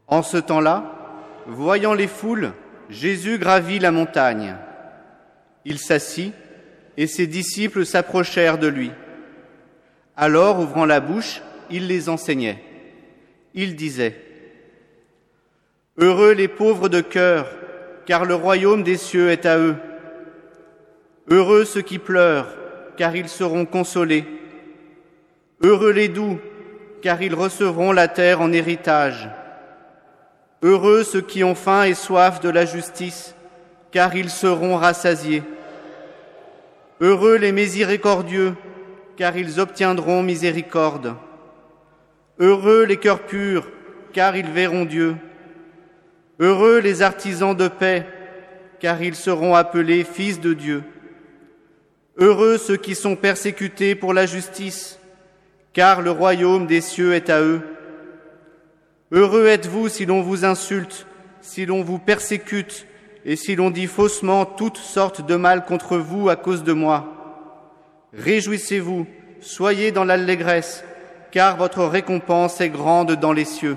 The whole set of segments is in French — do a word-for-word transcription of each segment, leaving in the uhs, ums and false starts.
En ce temps-là, voyant les foules, Jésus gravit la montagne. Il s'assit et ses disciples s'approchèrent de lui. Alors, ouvrant la bouche, il les enseignait. Il disait : « Heureux les pauvres de cœur, car le royaume des cieux est à eux. Heureux ceux qui pleurent, car ils seront consolés. Heureux les doux, car ils recevront la terre en héritage. Heureux ceux qui ont faim et soif de la justice, car ils seront rassasiés. Heureux les miséricordieux, car ils obtiendront miséricorde. Heureux les cœurs purs, car ils verront Dieu. Heureux les artisans de paix, car ils seront appelés fils de Dieu. Heureux ceux qui sont persécutés pour la justice, car le royaume des cieux est à eux. Heureux êtes-vous si l'on vous insulte, si l'on vous persécute, et si l'on dit faussement toutes sortes de mal contre vous à cause de moi. Réjouissez-vous, soyez dans l'allégresse, car votre récompense est grande dans les cieux.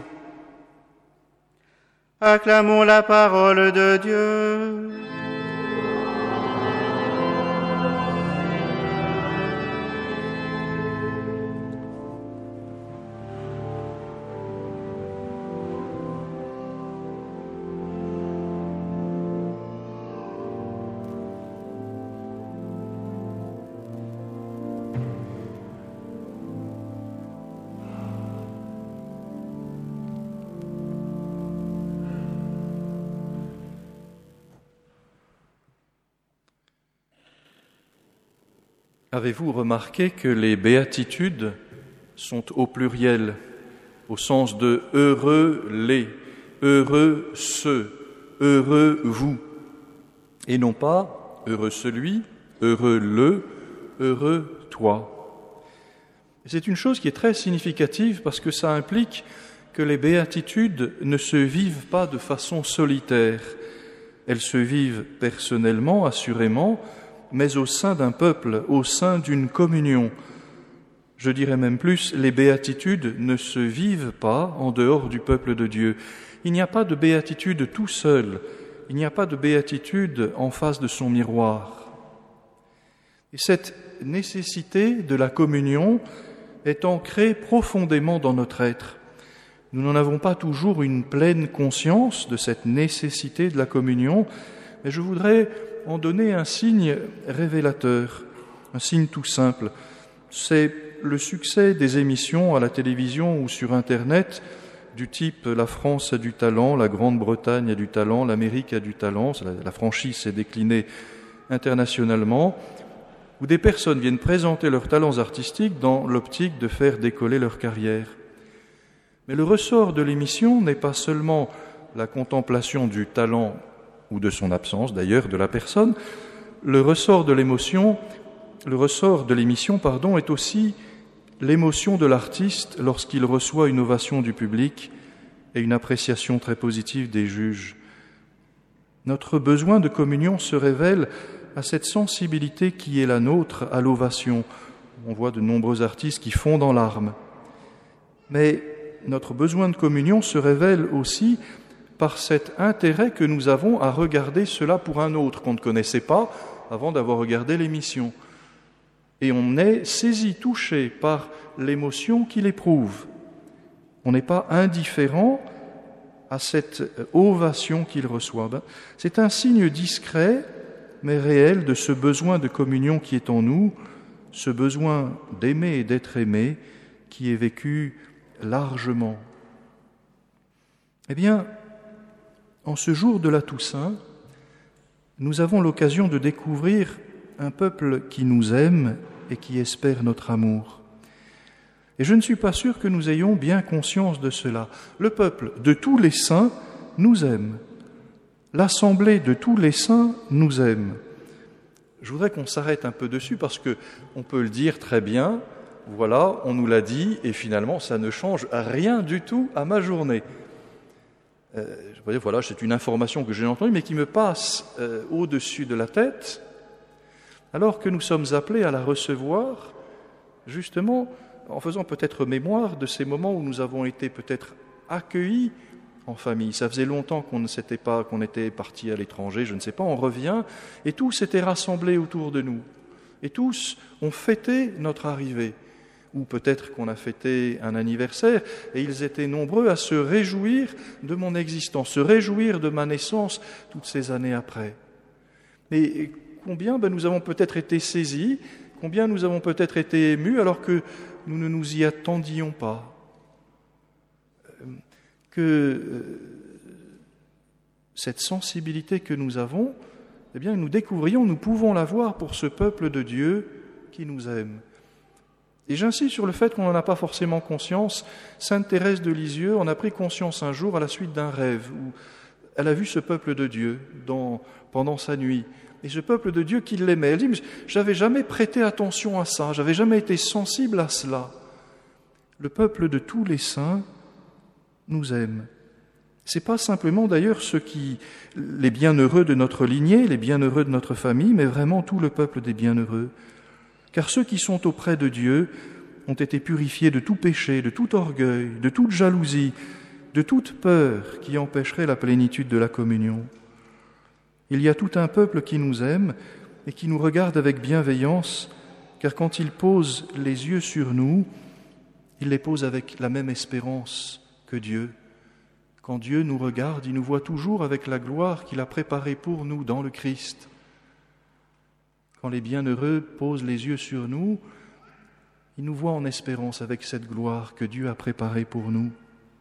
Acclamons la parole de Dieu. Avez-vous remarqué que les béatitudes sont au pluriel, au sens de « heureux les »,« heureux ceux »,« heureux vous », et non pas « heureux celui »,« heureux le »,« heureux toi ». C'est une chose qui est très significative parce que ça implique que les béatitudes ne se vivent pas de façon solitaire. Elles se vivent personnellement, assurément, mais au sein d'un peuple, au sein d'une communion. Je dirais même plus, les béatitudes ne se vivent pas en dehors du peuple de Dieu. Il n'y a pas de béatitude tout seul, il n'y a pas de béatitude en face de son miroir. Et cette nécessité de la communion est ancrée profondément dans notre être. Nous n'en avons pas toujours une pleine conscience de cette nécessité de la communion, mais je voudrais en donner un signe révélateur, un signe tout simple. C'est le succès des émissions à la télévision ou sur Internet du type « La France a du talent »,« La Grande-Bretagne a du talent »,« L'Amérique a du talent », la franchise s'est déclinée internationalement, où des personnes viennent présenter leurs talents artistiques dans l'optique de faire décoller leur carrière. Mais le ressort de l'émission n'est pas seulement la contemplation du talent ou de son absence d'ailleurs, de la personne. Le ressort de l'émotion, le ressort de l'émission, pardon, est aussi l'émotion de l'artiste lorsqu'il reçoit une ovation du public et une appréciation très positive des juges. Notre besoin de communion se révèle à cette sensibilité qui est la nôtre à l'ovation. On voit de nombreux artistes qui fondent en larmes. Mais notre besoin de communion se révèle aussi par cet intérêt que nous avons à regarder cela pour un autre qu'on ne connaissait pas avant d'avoir regardé l'émission. Et on est saisi, touché par l'émotion qu'il éprouve. On n'est pas indifférent à cette ovation qu'il reçoit. Ben, c'est un signe discret, mais réel, de ce besoin de communion qui est en nous, ce besoin d'aimer et d'être aimé qui est vécu largement. Eh bien, en ce jour de la Toussaint, nous avons l'occasion de découvrir un peuple qui nous aime et qui espère notre amour. Et je ne suis pas sûr que nous ayons bien conscience de cela. Le peuple de tous les saints nous aime. L'assemblée de tous les saints nous aime. Je voudrais qu'on s'arrête un peu dessus parce qu'on peut le dire très bien, voilà, on nous l'a dit et finalement ça ne change rien du tout à ma journée. Euh, je veux dire, voilà, c'est une information que j'ai entendue, mais qui me passe euh, au-dessus de la tête, alors que nous sommes appelés à la recevoir, justement, en faisant peut-être mémoire de ces moments où nous avons été peut-être accueillis en famille. Ça faisait longtemps qu'on ne s'était pas, qu'on était parti à l'étranger, je ne sais pas, on revient, et tous s'étaient rassemblés autour de nous. Et tous ont fêté notre arrivée. Ou peut-être qu'on a fêté un anniversaire, et ils étaient nombreux à se réjouir de mon existence, se réjouir de ma naissance toutes ces années après. Et combien ben, nous avons peut-être été saisis, combien nous avons peut-être été émus alors que nous ne nous y attendions pas. Que euh, cette sensibilité que nous avons, eh bien, nous découvrions, nous pouvons l'avoir pour ce peuple de Dieu qui nous aime. Et j'insiste sur le fait qu'on n'en a pas forcément conscience. Sainte Thérèse de Lisieux en a pris conscience un jour à la suite d'un rêve où elle a vu ce peuple de Dieu dans, pendant sa nuit. Et ce peuple de Dieu qui l'aimait. Elle dit, mais j'avais jamais prêté attention à ça, j'avais jamais été sensible à cela. Le peuple de tous les saints nous aime. C'est pas simplement d'ailleurs ceux qui, les bienheureux de notre lignée, les bienheureux de notre famille, mais vraiment tout le peuple des bienheureux. Car ceux qui sont auprès de Dieu ont été purifiés de tout péché, de tout orgueil, de toute jalousie, de toute peur qui empêcherait la plénitude de la communion. Il y a tout un peuple qui nous aime et qui nous regarde avec bienveillance, car quand il pose les yeux sur nous, il les pose avec la même espérance que Dieu. Quand Dieu nous regarde, il nous voit toujours avec la gloire qu'il a préparée pour nous dans le Christ. Quand les bienheureux posent les yeux sur nous, ils nous voient en espérance avec cette gloire que Dieu a préparée pour nous.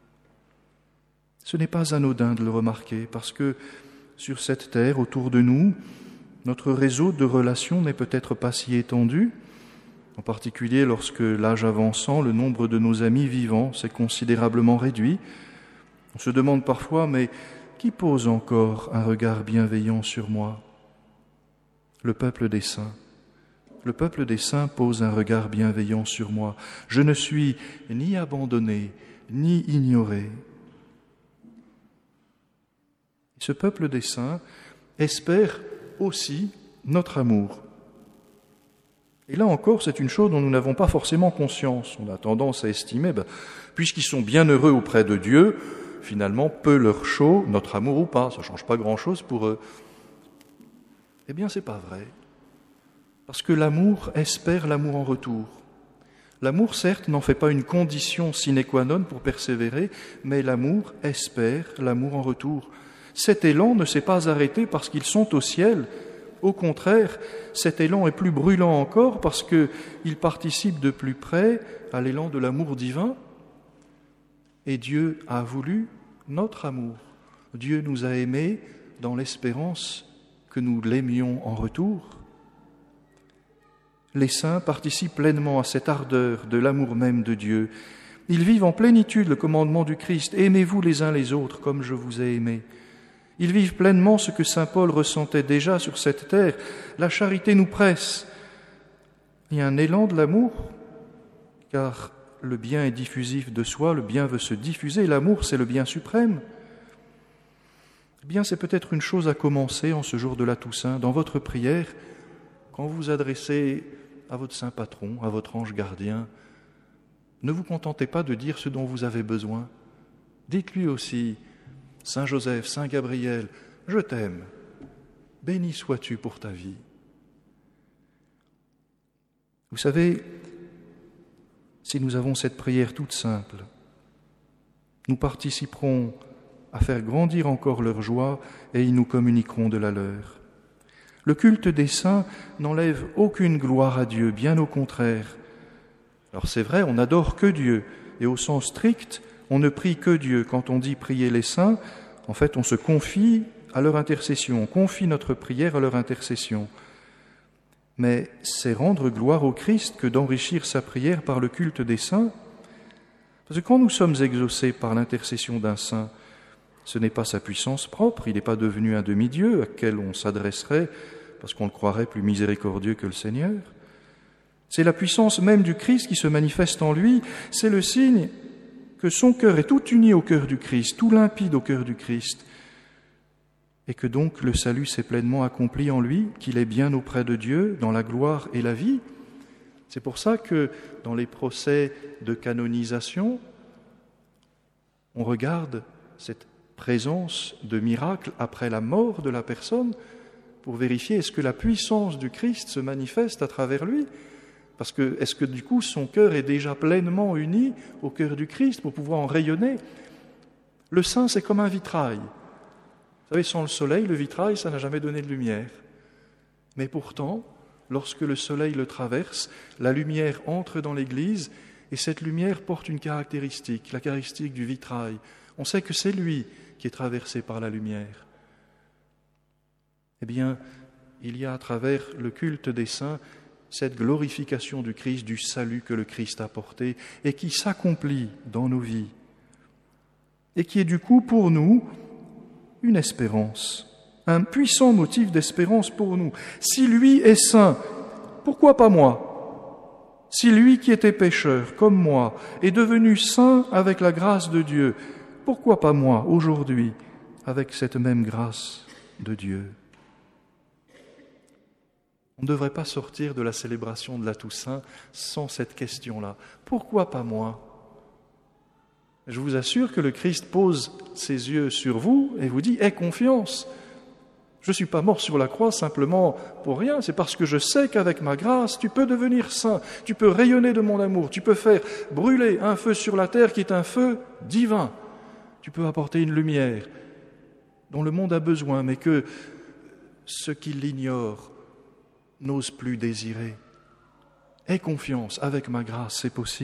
Ce n'est pas anodin de le remarquer, parce que sur cette terre, autour de nous, notre réseau de relations n'est peut-être pas si étendu, en particulier lorsque, l'âge avançant, le nombre de nos amis vivants s'est considérablement réduit. On se demande parfois, mais qui pose encore un regard bienveillant sur moi ? Le peuple des saints. Le peuple des saints pose un regard bienveillant sur moi. Je ne suis ni abandonné, ni ignoré. Ce peuple des saints espère aussi notre amour. Et là encore, c'est une chose dont nous n'avons pas forcément conscience. On a tendance à estimer, ben, puisqu'ils sont bienheureux auprès de Dieu, finalement, peu leur chaud, notre amour ou pas, ça ne change pas grand-chose pour eux. Eh bien, c'est pas vrai. Parce que l'amour espère l'amour en retour. L'amour, certes, n'en fait pas une condition sine qua non pour persévérer, mais l'amour espère l'amour en retour. Cet élan ne s'est pas arrêté parce qu'ils sont au ciel. Au contraire, cet élan est plus brûlant encore parce qu'il participe de plus près à l'élan de l'amour divin. Et Dieu a voulu notre amour. Dieu nous a aimés dans l'espérance que nous l'aimions en retour. Les saints participent pleinement à cette ardeur de l'amour même de Dieu. Ils vivent en plénitude le commandement du Christ. Aimez-vous les uns les autres comme je vous ai aimés. Ils vivent pleinement ce que saint Paul ressentait déjà sur cette terre. La charité nous presse. Il y a un élan de l'amour, car le bien est diffusif de soi, le bien veut se diffuser, l'amour c'est le bien suprême. Eh bien, c'est peut-être une chose à commencer en ce jour de la Toussaint, dans votre prière, quand vous vous adressez à votre saint patron, à votre ange gardien, ne vous contentez pas de dire ce dont vous avez besoin. Dites-lui aussi, Saint Joseph, Saint Gabriel, je t'aime, béni sois-tu pour ta vie. Vous savez, si nous avons cette prière toute simple, nous participerons à faire grandir encore leur joie et ils nous communiqueront de la leur. Le culte des saints n'enlève aucune gloire à Dieu, bien au contraire. Alors c'est vrai, on n'adore que Dieu, et au sens strict, on ne prie que Dieu. Quand on dit prier les saints, en fait, on se confie à leur intercession, on confie notre prière à leur intercession. Mais c'est rendre gloire au Christ que d'enrichir sa prière par le culte des saints. Parce que quand nous sommes exaucés par l'intercession d'un saint, ce n'est pas sa puissance propre, il n'est pas devenu un demi-dieu à quel on s'adresserait parce qu'on le croirait plus miséricordieux que le Seigneur. C'est la puissance même du Christ qui se manifeste en lui, c'est le signe que son cœur est tout uni au cœur du Christ, tout limpide au cœur du Christ, et que donc le salut s'est pleinement accompli en lui, qu'il est bien auprès de Dieu, dans la gloire et la vie. C'est pour ça que dans les procès de canonisation, on regarde cette présence de miracles après la mort de la personne pour vérifier est-ce que la puissance du Christ se manifeste à travers lui. Parce que est-ce que du coup son cœur est déjà pleinement uni au cœur du Christ pour pouvoir en rayonner? Le sein, c'est comme un vitrail. Vous savez, sans le soleil, le vitrail, ça n'a jamais donné de lumière. Mais pourtant, lorsque le soleil le traverse, la lumière entre dans l'Église et cette lumière porte une caractéristique, la caractéristique du vitrail. On sait que c'est lui qui est traversé par la lumière. Eh bien, il y a à travers le culte des saints cette glorification du Christ, du salut que le Christ a porté et qui s'accomplit dans nos vies et qui est du coup pour nous une espérance, un puissant motif d'espérance pour nous. Si lui est saint, pourquoi pas moi? Si lui qui était pécheur comme moi est devenu saint avec la grâce de Dieu, pourquoi pas moi aujourd'hui avec cette même grâce de Dieu? On ne devrait pas sortir de la célébration de la Toussaint sans cette question-là. Pourquoi pas moi? Je vous assure que le Christ pose ses yeux sur vous et vous dit « Aie confiance, je ne suis pas mort sur la croix simplement pour rien, c'est parce que je sais qu'avec ma grâce, tu peux devenir saint, tu peux rayonner de mon amour, tu peux faire brûler un feu sur la terre qui est un feu divin, tu peux apporter une lumière dont le monde a besoin, mais que ceux qui l'ignorent n'osent plus désirer. Aie confiance, avec ma grâce, c'est possible. »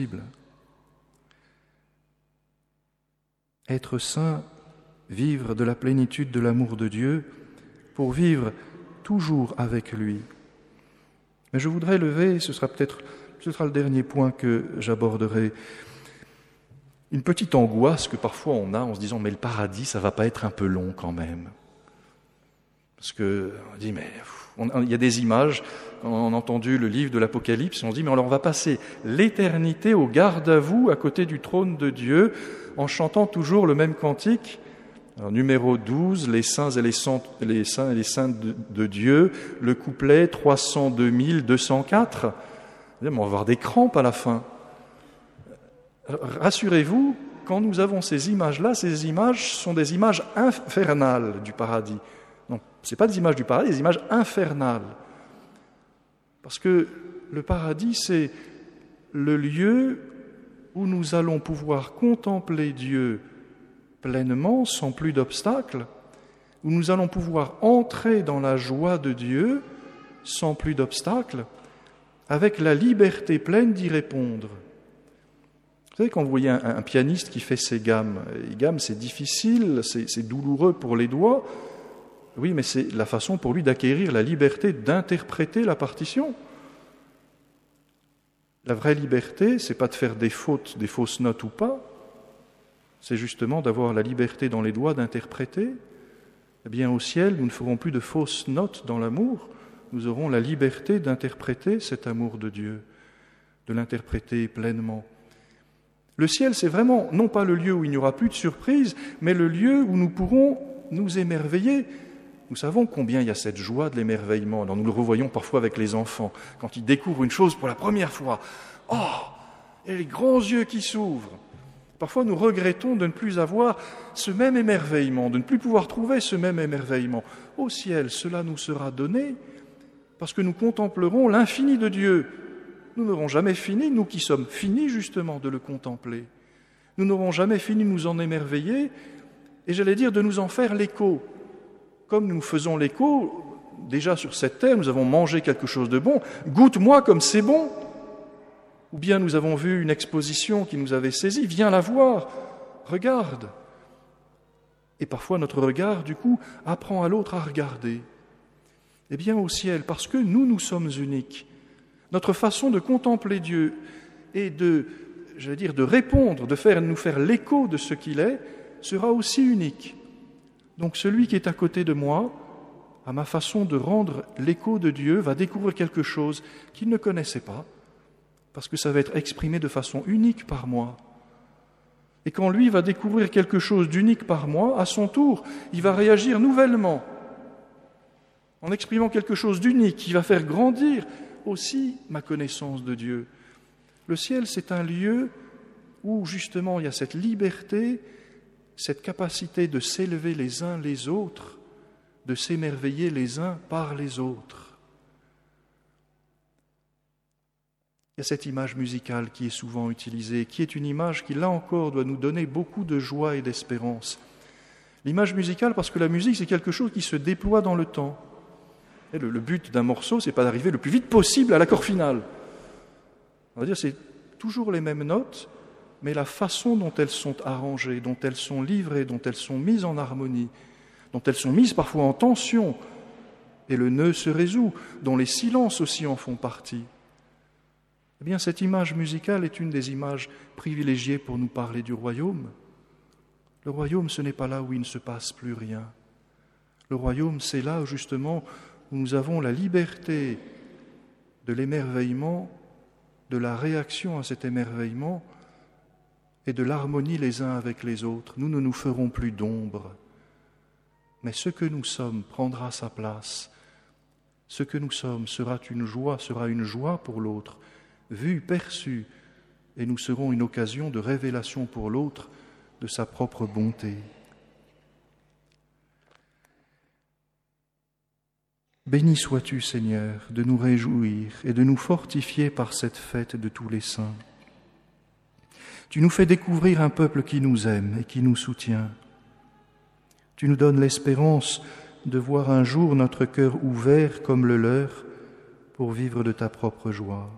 Être saint, vivre de la plénitude de l'amour de Dieu, pour vivre toujours avec lui. Mais je voudrais lever, ce sera peut-être ce sera le dernier point que j'aborderai, une petite angoisse que parfois on a en se disant « mais le paradis, ça va pas être un peu long quand même ?» Parce que on dit « mais on, il y a des images, quand on a entendu le livre de l'Apocalypse, on se dit « mais alors on va passer l'éternité au garde à vous à côté du trône de Dieu » en chantant toujours le même cantique. Alors, numéro douze, les saints et les, saints, les saints et les saintes de, de Dieu, le couplet trois cent deux mille deux cent quatre. On va avoir des crampes à la fin. Rassurez-vous, quand nous avons ces images-là, ces images sont des images infernales du paradis. Non, ce n'est pas des images du paradis, des images infernales. Parce que le paradis, c'est le lieu où nous allons pouvoir contempler Dieu pleinement, sans plus d'obstacles, où nous allons pouvoir entrer dans la joie de Dieu, sans plus d'obstacles, avec la liberté pleine d'y répondre. Vous savez, quand vous voyez un, un pianiste qui fait ses gammes, les gammes c'est difficile, c'est, c'est douloureux pour les doigts, oui, mais c'est la façon pour lui d'acquérir la liberté d'interpréter la partition. La vraie liberté, c'est pas de faire des fautes, des fausses notes ou pas, c'est justement d'avoir la liberté dans les doigts d'interpréter. Eh bien, au ciel, nous ne ferons plus de fausses notes dans l'amour, nous aurons la liberté d'interpréter cet amour de Dieu, de l'interpréter pleinement. Le ciel, c'est vraiment non pas le lieu où il n'y aura plus de surprises, mais le lieu où nous pourrons nous émerveiller. Nous savons combien il y a cette joie de l'émerveillement. Alors nous le revoyons parfois avec les enfants, quand ils découvrent une chose pour la première fois. Oh, et les grands yeux qui s'ouvrent. Parfois nous regrettons de ne plus avoir ce même émerveillement, de ne plus pouvoir trouver ce même émerveillement. Au ciel, cela nous sera donné parce que nous contemplerons l'infini de Dieu. Nous n'aurons jamais fini, nous qui sommes finis justement de le contempler. Nous n'aurons jamais fini de nous en émerveiller et j'allais dire de nous en faire l'écho. Comme nous faisons l'écho, déjà sur cette terre, nous avons mangé quelque chose de bon, goûte-moi comme c'est bon. Ou bien nous avons vu une exposition qui nous avait saisi, viens la voir, regarde. Et parfois notre regard, du coup, apprend à l'autre à regarder. Eh bien au ciel, parce que nous, nous sommes uniques, notre façon de contempler Dieu et de, j'allais dire, de répondre, de faire, nous faire l'écho de ce qu'il est, sera aussi unique. Donc celui qui est à côté de moi, à ma façon de rendre l'écho de Dieu, va découvrir quelque chose qu'il ne connaissait pas, parce que ça va être exprimé de façon unique par moi. Et quand lui va découvrir quelque chose d'unique par moi, à son tour, il va réagir nouvellement, en exprimant quelque chose d'unique, qui va faire grandir aussi ma connaissance de Dieu. Le ciel, c'est un lieu où justement il y a cette liberté cette capacité de s'élever les uns les autres, de s'émerveiller les uns par les autres. Il y a cette image musicale qui est souvent utilisée, qui est une image qui, là encore, doit nous donner beaucoup de joie et d'espérance. L'image musicale, parce que la musique, c'est quelque chose qui se déploie dans le temps. Et le, le but d'un morceau, c'est pas d'arriver le plus vite possible à l'accord final. On va dire, c'est toujours les mêmes notes, mais la façon dont elles sont arrangées, dont elles sont livrées, dont elles sont mises en harmonie, dont elles sont mises parfois en tension, et le nœud se résout, dont les silences aussi en font partie. Eh bien, cette image musicale est une des images privilégiées pour nous parler du royaume. Le royaume, ce n'est pas là où il ne se passe plus rien. Le royaume, c'est là, justement, où nous avons la liberté de l'émerveillement, de la réaction à cet émerveillement et de l'harmonie les uns avec les autres. Nous ne nous ferons plus d'ombre, mais ce que nous sommes prendra sa place. Ce que nous sommes sera une joie, sera une joie pour l'autre, vue, perçue, et nous serons une occasion de révélation pour l'autre de sa propre bonté. Béni sois-tu, Seigneur, de nous réjouir et de nous fortifier par cette fête de tous les saints. Tu nous fais découvrir un peuple qui nous aime et qui nous soutient. Tu nous donnes l'espérance de voir un jour notre cœur ouvert comme le leur pour vivre de ta propre joie.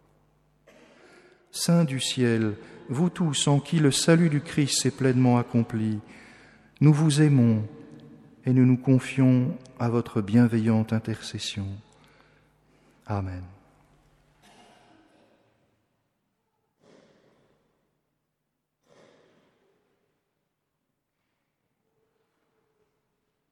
Saints du ciel, vous tous en qui le salut du Christ s'est pleinement accompli, nous vous aimons et nous nous confions à votre bienveillante intercession. Amen.